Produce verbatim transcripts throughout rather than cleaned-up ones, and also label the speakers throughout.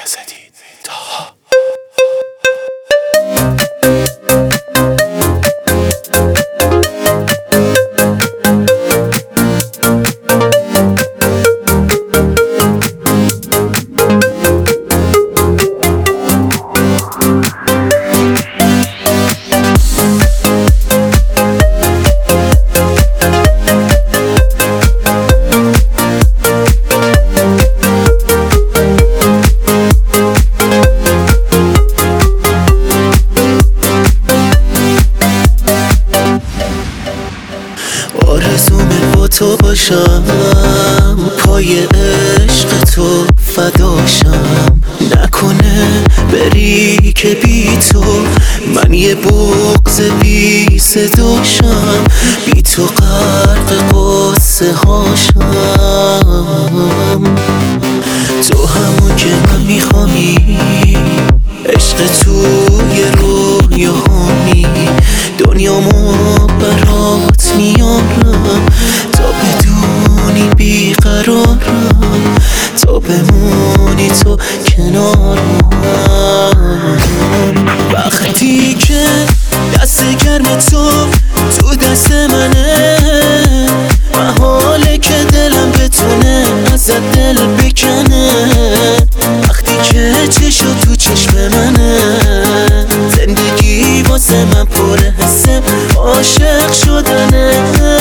Speaker 1: یزدی تاها.
Speaker 2: آرزومه با تو باشم، پای عشق تو فداشم. نکنه بری که بی تو من یه بغض بی صداشم، بی تو غرق قصه هاشم. تو همون که من میخوامی، عشق توی رویاهامی، دنیامو برات میارم تا بدونی بیقرارم، تا بمونی تو کنارم. وقتی که دست گرم تو تو دست منه، محاله که دلم بتونه ازت دل بکنه. وقتی که چشم تو چشم منه، زندگی واسه من پر حسه عاشق شدنه.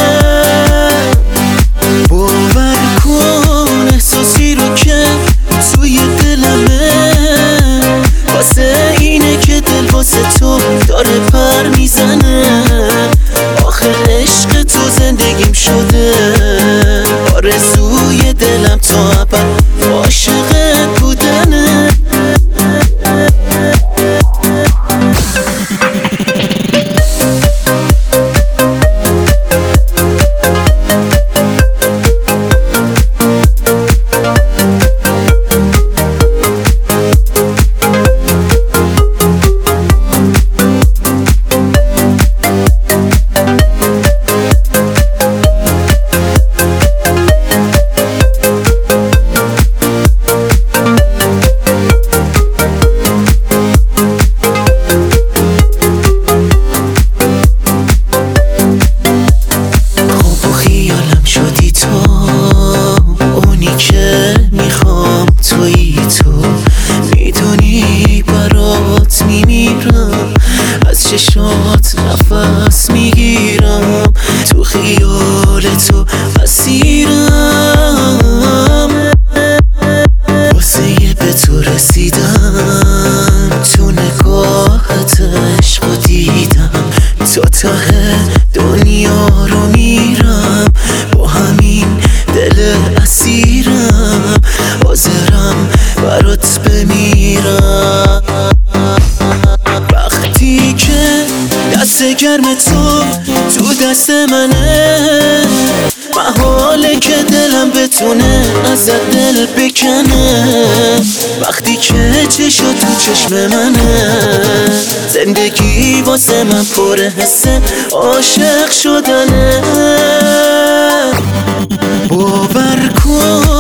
Speaker 2: باور کن احساسی رو که توی دلمه، واسه اینه که دل واسه تو داره پر میزنه. آخه عشق تو زندگیم شده، آرزوی دلم تا ابد عاشقت بودنه. از چشات نفس میگیرم، تو خیال تو اسیرم. واسه یه به تو رسیدم، تو نگاهت عشقو دیدم. تا ته دنیا رو میرم، با همین دل اسیرم. حاضرم برات بمیرم. وقتی که دست گرم تو تو دست منه، محاله که دلم بتونه ازت دل بکنه. وقتی که چشم تو چشم منه، زندگی واسه من پر حسه عاشق شدنه. باور کن